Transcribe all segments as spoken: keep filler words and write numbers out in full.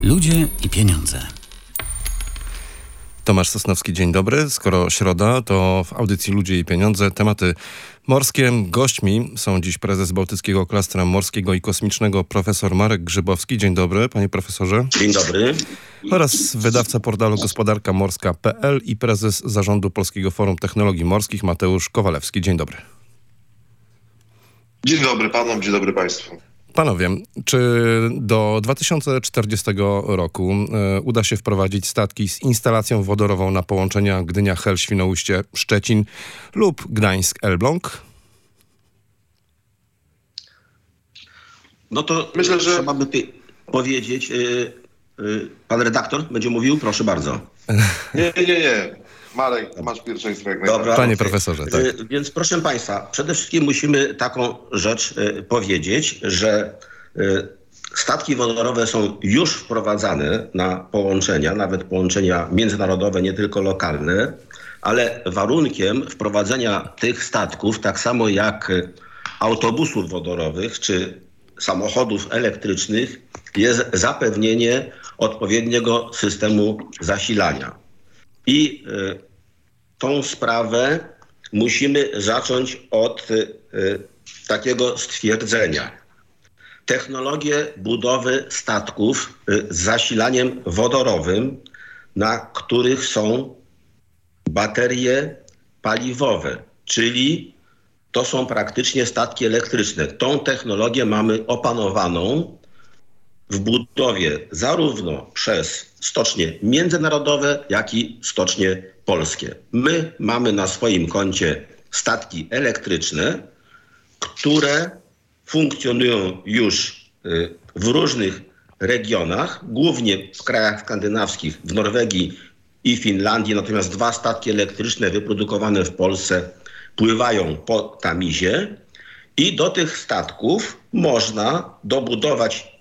Ludzie i pieniądze. Tomasz Sosnowski, dzień dobry. Skoro środa, to w audycji Ludzie i Pieniądze tematy morskie. Gośćmi są dziś prezes Bałtyckiego Klastra Morskiego i Kosmicznego profesor Marek Grzybowski. Dzień dobry, panie profesorze. Dzień dobry. Oraz wydawca portalu gospodarka morska kropka p l i prezes zarządu Polskiego Forum Technologii Morskich Mateusz Kowalewski. Dzień dobry. Dzień dobry panom, dzień dobry państwu. Panowie, czy do dwa tysiące czterdziestego roku y, uda się wprowadzić statki z instalacją wodorową na połączenia Gdynia-Hel, Świnoujście, Szczecin lub Gdańsk-Elbląg? No to myślę, że trzeba by ty powiedzieć. Yy, yy, pan redaktor będzie mówił? Proszę bardzo. Nie, nie, nie. Marek, masz pierwszeństwo jak Dobra, najbardziej. Panie okay. profesorze, tak. Yy, więc proszę państwa, przede wszystkim musimy taką rzecz yy, powiedzieć, że yy, statki wodorowe są już wprowadzane na połączenia, nawet połączenia międzynarodowe, nie tylko lokalne, ale warunkiem wprowadzenia tych statków, tak samo jak autobusów wodorowych czy samochodów elektrycznych, jest zapewnienie odpowiedniego systemu zasilania. I y, tą sprawę musimy zacząć od y, takiego stwierdzenia. Technologie budowy statków y, z zasilaniem wodorowym, na których są baterie paliwowe, czyli to są praktycznie statki elektryczne. Tą technologię mamy opanowaną w budowie zarówno przez stocznie międzynarodowe, jak i stocznie polskie. My mamy na swoim koncie statki elektryczne, które funkcjonują już w różnych regionach, głównie w krajach skandynawskich, w Norwegii i Finlandii, natomiast dwa statki elektryczne wyprodukowane w Polsce pływają po Tamizie i do tych statków można dobudować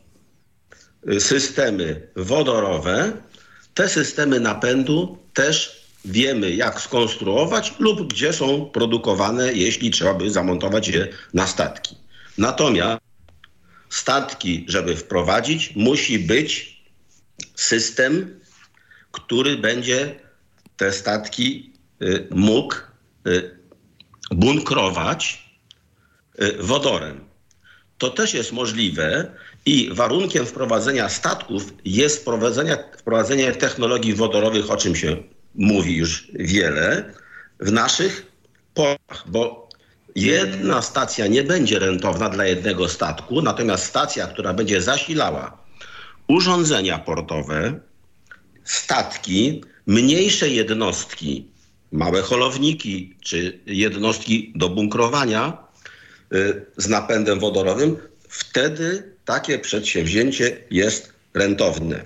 systemy wodorowe. Te systemy napędu też wiemy, jak skonstruować lub gdzie są produkowane, jeśli trzeba by zamontować je na statki. Natomiast statki, żeby wprowadzić, musi być system, który będzie te statki y, mógł y, bunkrować y, wodorem. To też jest możliwe i warunkiem wprowadzenia statków jest wprowadzenie, wprowadzenie technologii wodorowych, o czym się mówi już wiele, w naszych portach, bo jedna stacja nie będzie rentowna dla jednego statku, natomiast stacja, która będzie zasilała urządzenia portowe, statki, mniejsze jednostki, małe holowniki czy jednostki do bunkrowania y, z napędem wodorowym, wtedy takie przedsięwzięcie jest rentowne.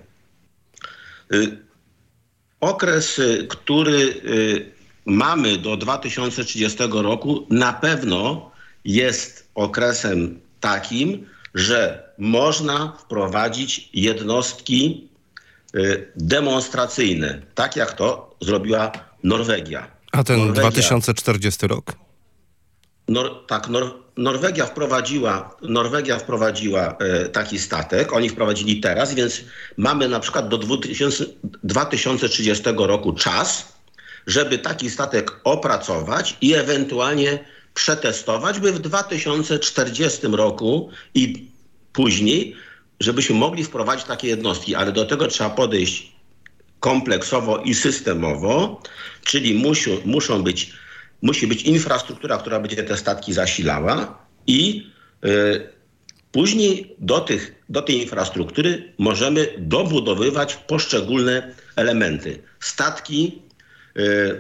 Y, okres, y, który y, mamy do dwa tysiące trzydziestego roku, na pewno jest okresem takim, że można wprowadzić jednostki y, demonstracyjne, tak jak to zrobiła Norwegia. A ten Norwegia, dwa tysiące czterdziesty rok? Nor, tak, Nor, Norwegia wprowadziła, Norwegia wprowadziła e, taki statek, oni wprowadzili teraz, więc mamy na przykład do dwa tysiące trzydziestego roku czas, żeby taki statek opracować i ewentualnie przetestować, by w dwa tysiące czterdziestym roku i później, żebyśmy mogli wprowadzić takie jednostki, ale do tego trzeba podejść kompleksowo i systemowo, czyli musi, muszą być, musi być infrastruktura, która będzie te statki zasilała i y, później do, tych, do tej infrastruktury możemy dobudowywać poszczególne elementy. Statki, y,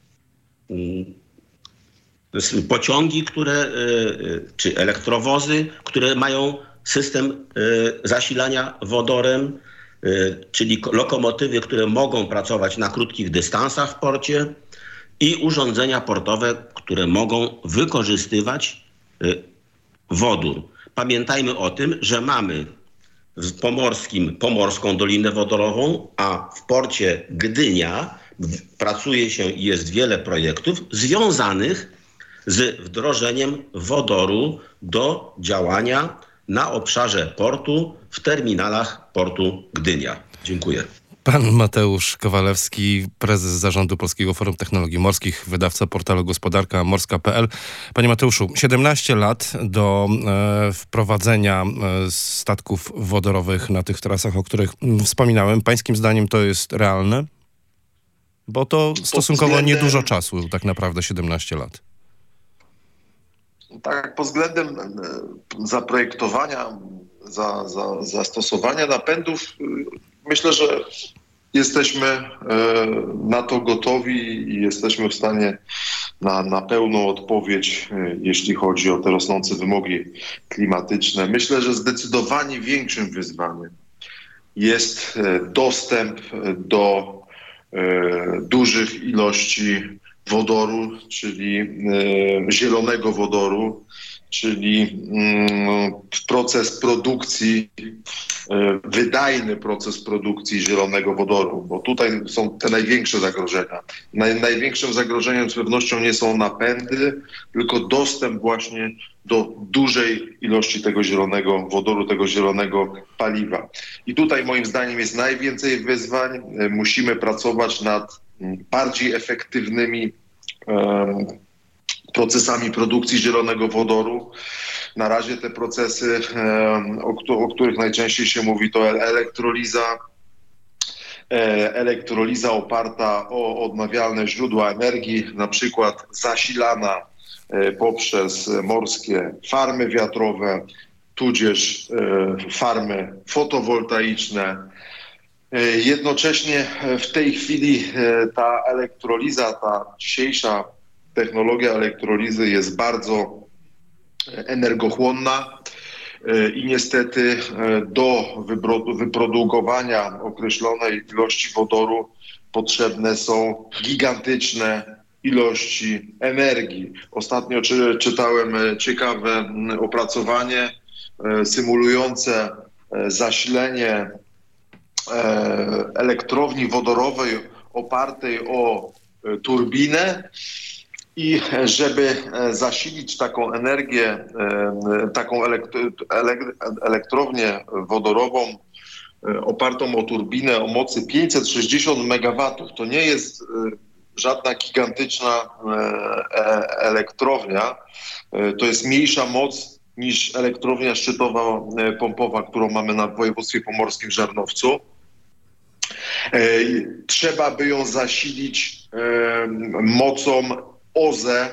y, pociągi, które, y, czy elektrowozy, które mają system y, zasilania wodorem, czyli lokomotywy, które mogą pracować na krótkich dystansach w porcie i urządzenia portowe, które mogą wykorzystywać wodór. Pamiętajmy o tym, że mamy w Pomorskim Pomorską Dolinę Wodorową, a w porcie Gdynia pracuje się i jest wiele projektów związanych z wdrożeniem wodoru do działania na obszarze portu w terminalach portu Gdynia. Dziękuję. Pan Mateusz Kowalewski, prezes Zarządu Polskiego Forum Technologii Morskich, wydawca portalu gospodarka morska kropka p l. Panie Mateuszu, siedemnaście lat do e, wprowadzenia e, statków wodorowych na tych trasach, o których m, wspominałem. Pańskim zdaniem to jest realne? Bo to stosunkowo względem... niedużo czasu, tak naprawdę siedemnaście lat. Tak, pod względem zaprojektowania, za, za, zastosowania napędów, myślę, że jesteśmy na to gotowi i jesteśmy w stanie na, na pełną odpowiedź, jeśli chodzi o te rosnące wymogi klimatyczne. Myślę, że zdecydowanie większym wyzwaniem jest dostęp do dużych ilości wodoru, czyli zielonego wodoru, czyli proces produkcji, wydajny proces produkcji zielonego wodoru, bo tutaj są te największe zagrożenia. Naj, największym zagrożeniem z pewnością nie są napędy, tylko dostęp właśnie do dużej ilości tego zielonego wodoru, tego zielonego paliwa. I tutaj moim zdaniem jest najwięcej wyzwań. Musimy pracować nad bardziej efektywnymi um, procesami produkcji zielonego wodoru. Na razie te procesy, um, o, o których najczęściej się mówi, to elektroliza, e, elektroliza oparta o odnawialne źródła energii, na przykład zasilana e, poprzez morskie farmy wiatrowe, tudzież e, farmy fotowoltaiczne. Jednocześnie w tej chwili ta elektroliza, ta dzisiejsza technologia elektrolizy jest bardzo energochłonna i niestety do wyprodukowania określonej ilości wodoru potrzebne są gigantyczne ilości energii. Ostatnio czy, czytałem ciekawe opracowanie symulujące zasilenie elektrowni wodorowej opartej o turbinę i żeby zasilić taką energię, taką elektrownię wodorową opartą o turbinę o mocy pięćset sześćdziesiąt megawatów, to nie jest żadna gigantyczna elektrownia, to jest mniejsza moc niż elektrownia szczytowa pompowa, którą mamy na województwie pomorskim w Żarnowcu. Trzeba by ją zasilić mocą O Z E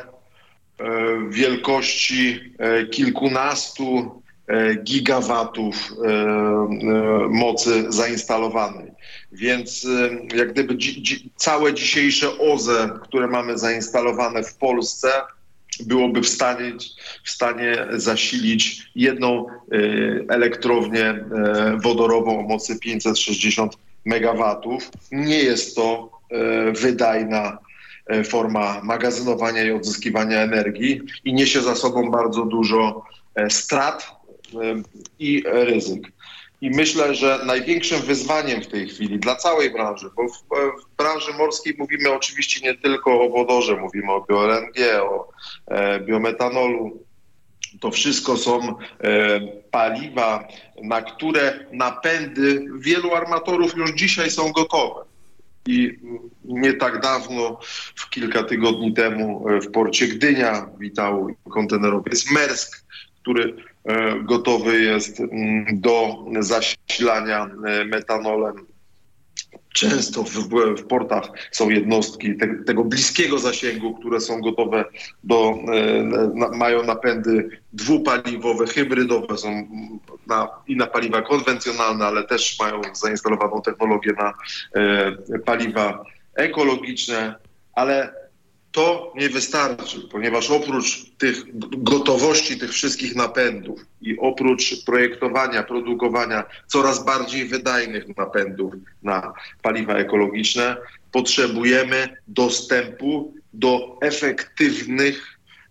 wielkości kilkunastu gigawatów mocy zainstalowanej. Więc jak gdyby dzi- dzi- całe dzisiejsze O Z E, które mamy zainstalowane w Polsce, byłoby w stanie, w stanie zasilić jedną elektrownię wodorową o mocy pięćset sześćdziesiąt megawatów. Nie jest to wydajna forma magazynowania i odzyskiwania energii i niesie za sobą bardzo dużo strat i ryzyk. I myślę, że największym wyzwaniem w tej chwili dla całej branży, bo w, w branży morskiej mówimy oczywiście nie tylko o wodorze, mówimy o bio-L N G, o e, biometanolu. To wszystko są e, paliwa, na które napędy wielu armatorów już dzisiaj są gotowe. I nie tak dawno, w kilka tygodni temu w porcie Gdynia witał kontenerowiec Maersk, który gotowy jest do zasilania metanolem. Często w, w portach są jednostki te, tego bliskiego zasięgu, które są gotowe do, na, mają napędy dwupaliwowe, hybrydowe, są na, i na paliwa konwencjonalne, ale też mają zainstalowaną technologię na e, paliwa ekologiczne, ale to nie wystarczy, ponieważ oprócz tych gotowości tych wszystkich napędów i oprócz projektowania, produkowania coraz bardziej wydajnych napędów na paliwa ekologiczne, potrzebujemy dostępu do efektywnych,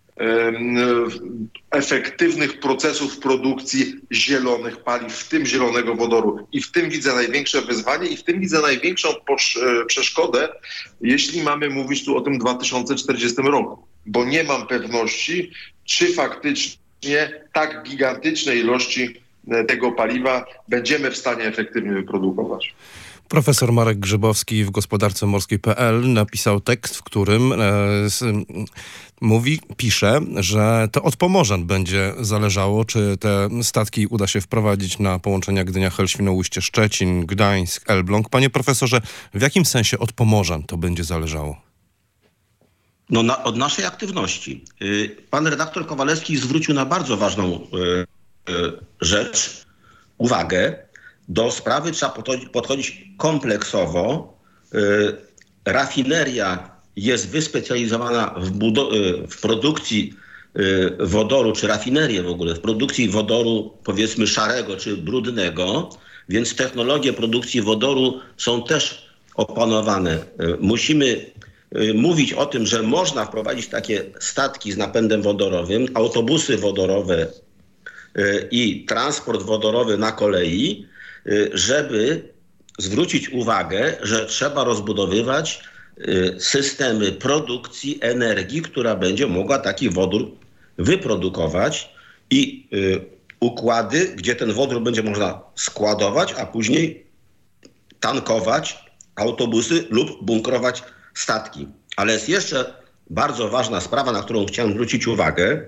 efektywnych procesów produkcji zielonych paliw, w tym zielonego wodoru. I w tym widzę największe wyzwanie i w tym widzę największą przeszkodę, jeśli mamy mówić tu o tym dwa tysiące czterdziestym roku. Bo nie mam pewności, czy faktycznie tak gigantycznej ilości tego paliwa będziemy w stanie efektywnie wyprodukować. Profesor Marek Grzybowski w gospodarce morskiej kropka pe el napisał tekst, w którym e, s, mówi, pisze, że to od Pomorzan będzie zależało, czy te statki uda się wprowadzić na połączenia Gdynia-Hel, Świnoujście, Szczecin, Gdańsk, Elbląg. Panie profesorze, w jakim sensie od Pomorzan to będzie zależało? No na, od naszej aktywności. Pan redaktor Kowalewski zwrócił na bardzo ważną y, y, rzecz, uwagę. Do sprawy trzeba podchodzić, podchodzić kompleksowo. Y, rafineria jest wyspecjalizowana w, budo- y, w produkcji y, wodoru, czy rafinerię w ogóle, w produkcji wodoru powiedzmy szarego czy brudnego, więc technologie produkcji wodoru są też opanowane. Y, musimy mówić o tym, że można wprowadzić takie statki z napędem wodorowym, autobusy wodorowe i transport wodorowy na kolei, żeby zwrócić uwagę, że trzeba rozbudowywać systemy produkcji energii, która będzie mogła taki wodór wyprodukować i układy, gdzie ten wodór będzie można składować, a później tankować autobusy lub bunkrować statki. Ale jest jeszcze bardzo ważna sprawa, na którą chciałem zwrócić uwagę,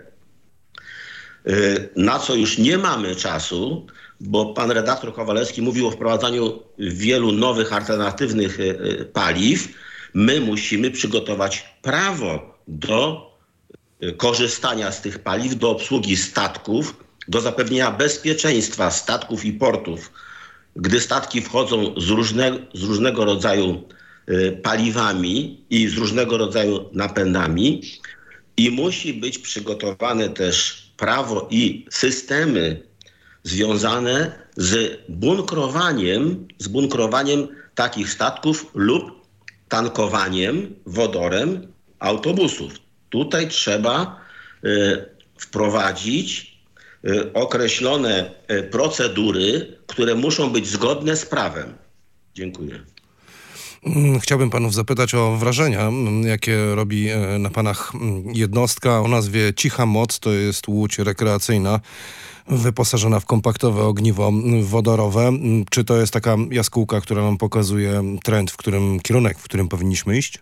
na co już nie mamy czasu, bo pan redaktor Kowalewski mówił o wprowadzaniu wielu nowych, alternatywnych paliw. My musimy przygotować prawo do korzystania z tych paliw, do obsługi statków, do zapewnienia bezpieczeństwa statków i portów, gdy statki wchodzą z, różne, z różnego rodzaju paliwami i z różnego rodzaju napędami i musi być przygotowane też prawo i systemy związane z bunkrowaniem, z bunkrowaniem takich statków lub tankowaniem wodorem autobusów. Tutaj trzeba y, wprowadzić y, określone y, procedury, które muszą być zgodne z prawem. Dziękuję. Chciałbym panów zapytać o wrażenia, jakie robi na panach jednostka o nazwie Cicha Moc. To jest łódź rekreacyjna wyposażona w kompaktowe ogniwo wodorowe. Czy to jest taka jaskółka, która nam pokazuje trend, w którym kierunek, w którym powinniśmy iść?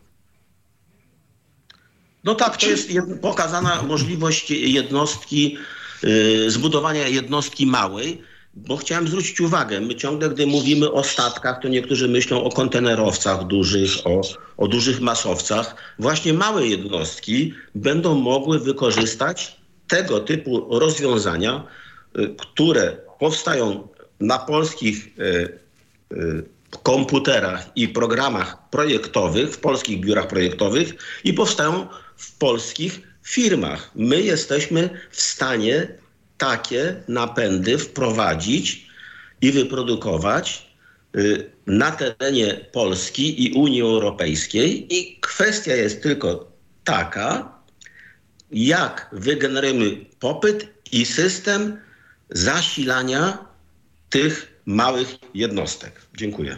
No tak, to jest pokazana możliwość jednostki, yy, zbudowania jednostki małej. Bo chciałem zwrócić uwagę, my ciągle, gdy mówimy o statkach, to niektórzy myślą o kontenerowcach dużych, o, o dużych masowcach. Właśnie małe jednostki będą mogły wykorzystać tego typu rozwiązania, y, które powstają na polskich y, y, komputerach i programach projektowych, w polskich biurach projektowych i powstają w polskich firmach. My jesteśmy w stanie takie napędy wprowadzić i wyprodukować y, na terenie Polski i Unii Europejskiej i kwestia jest tylko taka, jak wygenerujemy popyt i system zasilania tych małych jednostek. Dziękuję.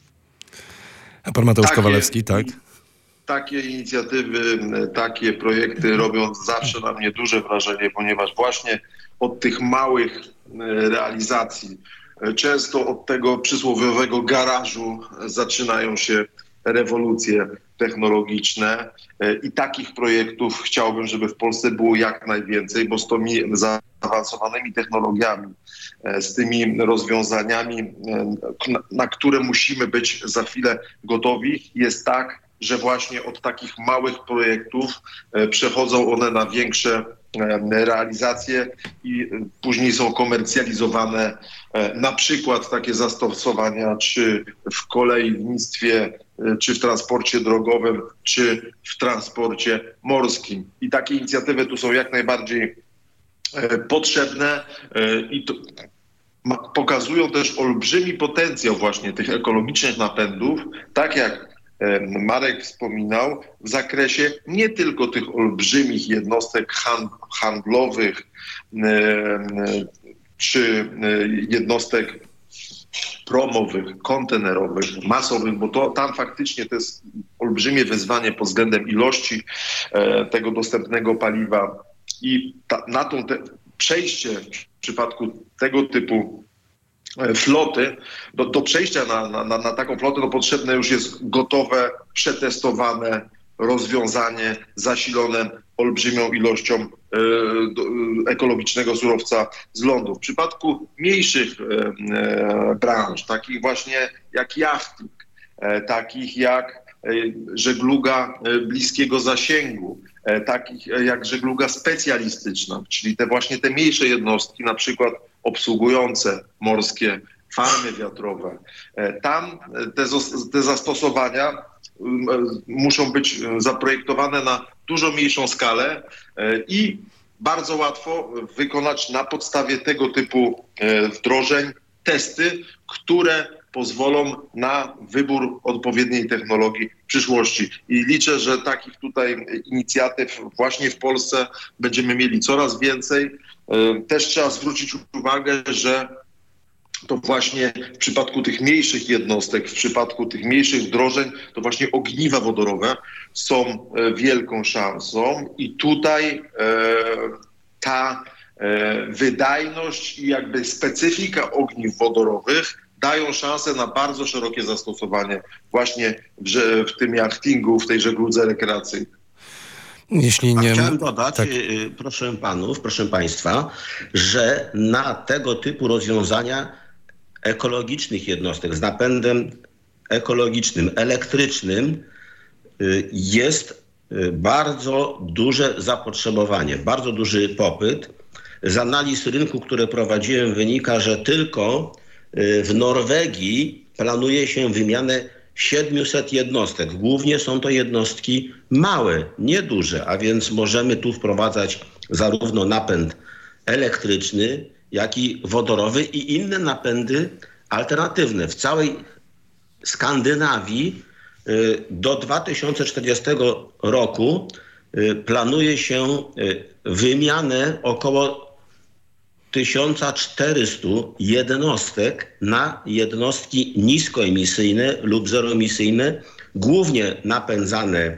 A pan Mateusz takie, Kowalewski, tak? Takie inicjatywy, takie projekty robią zawsze na mnie duże wrażenie, ponieważ właśnie od tych małych realizacji, często od tego przysłowiowego garażu zaczynają się rewolucje technologiczne i takich projektów chciałbym, żeby w Polsce było jak najwięcej, bo z tymi zaawansowanymi technologiami, z tymi rozwiązaniami, na które musimy być za chwilę gotowi, jest tak, że właśnie od takich małych projektów przechodzą one na większe realizacje i później są komercjalizowane. Na przykład takie zastosowania czy w kolejnictwie, czy w transporcie drogowym, czy w transporcie morskim. I takie inicjatywy tu są jak najbardziej potrzebne i to pokazują też olbrzymi potencjał właśnie tych ekologicznych napędów, tak jak Marek wspominał, w zakresie nie tylko tych olbrzymich jednostek handlowych czy jednostek promowych, kontenerowych, masowych, bo to tam faktycznie to jest olbrzymie wyzwanie pod względem ilości tego dostępnego paliwa i ta, na tą te, przejście w przypadku tego typu floty, do, do przejścia na, na, na taką flotę no potrzebne już jest gotowe, przetestowane rozwiązanie zasilone olbrzymią ilością e, do, ekologicznego surowca z lądu. W przypadku mniejszych e, e, branż, takich właśnie jak jachting, e, takich jak e, żegluga e, bliskiego zasięgu, e, takich jak żegluga specjalistyczna, czyli te właśnie te mniejsze jednostki, na przykład obsługujące morskie farmy wiatrowe. E, tam te, te zastosowania muszą być zaprojektowane na dużo mniejszą skalę i bardzo łatwo wykonać na podstawie tego typu wdrożeń testy, które pozwolą na wybór odpowiedniej technologii w przyszłości. I liczę, że takich tutaj inicjatyw właśnie w Polsce będziemy mieli coraz więcej. Też trzeba zwrócić uwagę, że to właśnie w przypadku tych mniejszych jednostek, w przypadku tych mniejszych wdrożeń, to właśnie ogniwa wodorowe są wielką szansą i tutaj e, ta e, wydajność i jakby specyfika ogniw wodorowych dają szansę na bardzo szerokie zastosowanie właśnie w, w tym jachtingu, w tej żegludze rekreacyjnej. Jeśli nie... Chciałem dodać, tak. proszę panów, proszę państwa, że na tego typu rozwiązania ekologicznych jednostek z napędem ekologicznym, elektrycznym jest bardzo duże zapotrzebowanie, bardzo duży popyt. Z analiz rynku, które prowadziłem, wynika, że tylko w Norwegii planuje się wymianę siedmiuset jednostek. Głównie są to jednostki małe, nieduże, a więc możemy tu wprowadzać zarówno napęd elektryczny, jak i wodorowy i inne napędy alternatywne. W całej Skandynawii do dwa tysiące czterdziestego roku planuje się wymianę około tysiąc czterysta jednostek na jednostki niskoemisyjne lub zeroemisyjne, głównie napędzane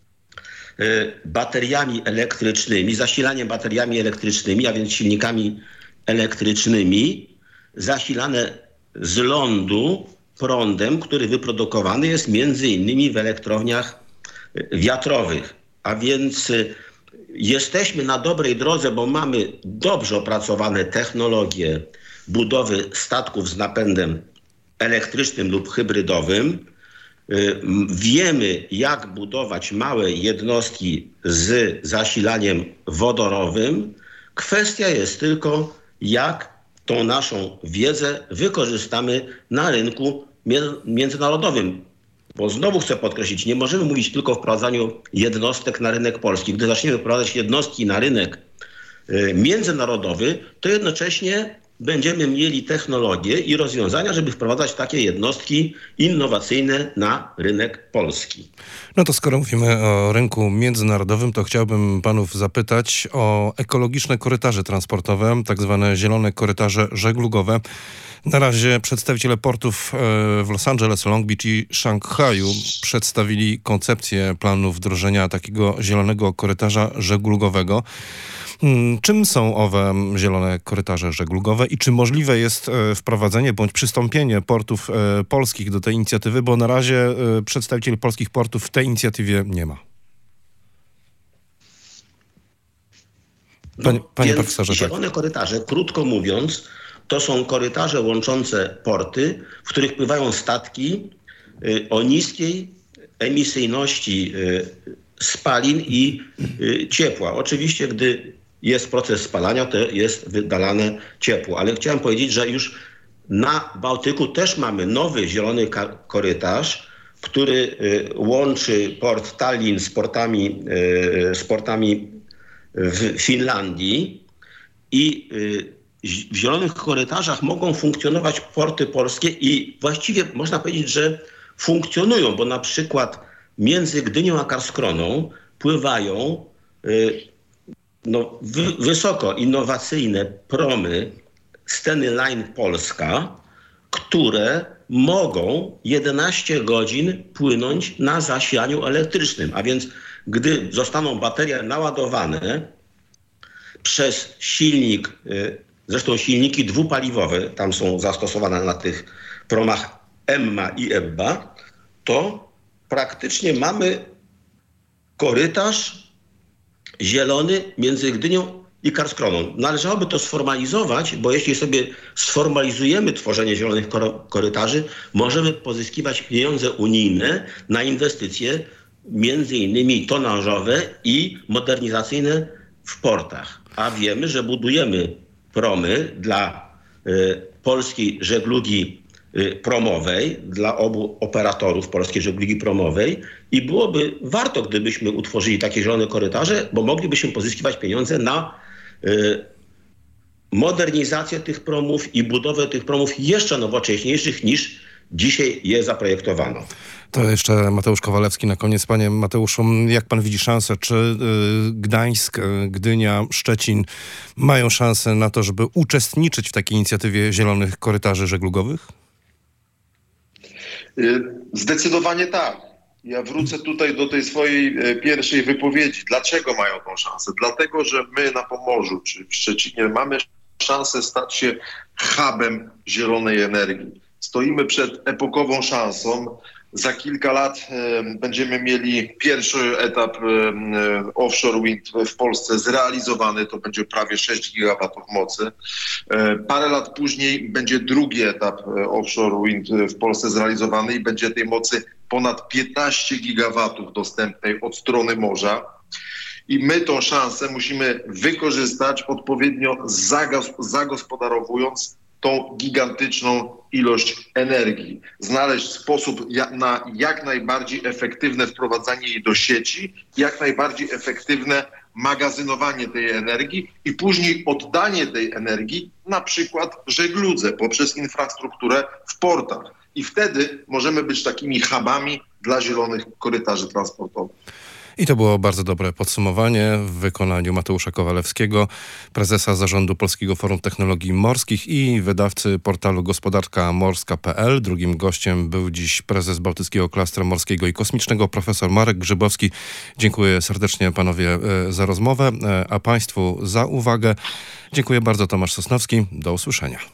bateriami elektrycznymi, zasilaniem bateriami elektrycznymi, a więc silnikami elektrycznymi, zasilane z lądu prądem, który wyprodukowany jest między innymi w elektrowniach wiatrowych. A więc jesteśmy na dobrej drodze, bo mamy dobrze opracowane technologie budowy statków z napędem elektrycznym lub hybrydowym. Wiemy, jak budować małe jednostki z zasilaniem wodorowym. Kwestia jest tylko, jak tą naszą wiedzę wykorzystamy na rynku międzynarodowym. Bo znowu chcę podkreślić, nie możemy mówić tylko o wprowadzaniu jednostek na rynek polski. Gdy zaczniemy wprowadzać jednostki na rynek międzynarodowy, to jednocześnie będziemy mieli technologie i rozwiązania, żeby wprowadzać takie jednostki innowacyjne na rynek polski. No to skoro mówimy o rynku międzynarodowym, to chciałbym panów zapytać o ekologiczne korytarze transportowe, tak zwane zielone korytarze żeglugowe. Na razie przedstawiciele portów w Los Angeles, Long Beach i Szanghaju przedstawili koncepcję planu wdrożenia takiego zielonego korytarza żeglugowego. Czym są owe zielone korytarze żeglugowe i czy możliwe jest wprowadzenie bądź przystąpienie portów polskich do tej inicjatywy, bo na razie przedstawiciel polskich portów w tej inicjatywie nie ma? Panie, no, panie profesorze. Zielone tak. korytarze, krótko mówiąc, to są korytarze łączące porty, w których pływają statki o niskiej emisyjności spalin i ciepła. Oczywiście, gdy jest proces spalania, to jest wydalane ciepło. Ale chciałem powiedzieć, że już na Bałtyku też mamy nowy zielony korytarz, który łączy port Tallinn z portami, z portami w Finlandii i w zielonych korytarzach mogą funkcjonować porty polskie i właściwie można powiedzieć, że funkcjonują, bo na przykład między Gdynią a Karlskroną pływają y, no, wy, wysoko innowacyjne promy Steny Line Polska, które mogą jedenaście godzin płynąć na zasilaniu elektrycznym. A więc gdy zostaną baterie naładowane przez silnik y, zresztą silniki dwupaliwowe tam są zastosowane na tych promach Emma i Ebba, to praktycznie mamy korytarz zielony między Gdynią i Karskroną. Należałoby to sformalizować, bo jeśli sobie sformalizujemy tworzenie zielonych korytarzy, możemy pozyskiwać pieniądze unijne na inwestycje między innymi tonażowe i modernizacyjne w portach. A wiemy, że budujemy promy dla y, polskiej żeglugi y, promowej, dla obu operatorów polskiej żeglugi promowej i byłoby warto, gdybyśmy utworzyli takie zielone korytarze, bo moglibyśmy pozyskiwać pieniądze na y, modernizację tych promów i budowę tych promów jeszcze nowocześniejszych niż dzisiaj je zaprojektowano. To jeszcze Mateusz Kowalewski na koniec. Panie Mateuszu, jak pan widzi szansę? Czy y, Gdańsk, y, Gdynia, Szczecin mają szansę na to, żeby uczestniczyć w takiej inicjatywie zielonych korytarzy żeglugowych? Zdecydowanie tak. Ja wrócę tutaj do tej swojej pierwszej wypowiedzi. Dlaczego mają tą szansę? Dlatego, że my na Pomorzu czy w Szczecinie mamy szansę stać się hubem zielonej energii. Stoimy przed epokową szansą. Za kilka lat e, będziemy mieli pierwszy etap e, offshore wind w Polsce zrealizowany. To będzie prawie sześć gigawatów mocy. E, parę lat później będzie drugi etap e, offshore wind w Polsce zrealizowany i będzie tej mocy ponad piętnaście gigawatów dostępnej od strony morza. I my tą szansę musimy wykorzystać odpowiednio zagos- zagospodarowując tą gigantyczną ilość energii. Znaleźć sposób na jak najbardziej efektywne wprowadzanie jej do sieci, jak najbardziej efektywne magazynowanie tej energii i później oddanie tej energii na przykład żegludze poprzez infrastrukturę w portach. I wtedy możemy być takimi hubami dla zielonych korytarzy transportowych. I to było bardzo dobre podsumowanie w wykonaniu Mateusza Kowalewskiego, prezesa Zarządu Polskiego Forum Technologii Morskich i wydawcy portalu gospodarka morska kropka p l. Drugim gościem był dziś prezes Bałtyckiego Klastru Morskiego i Kosmicznego, profesor Marek Grzybowski. Dziękuję serdecznie panowie za rozmowę, a państwu za uwagę. Dziękuję bardzo, Tomasz Sosnowski. Do usłyszenia.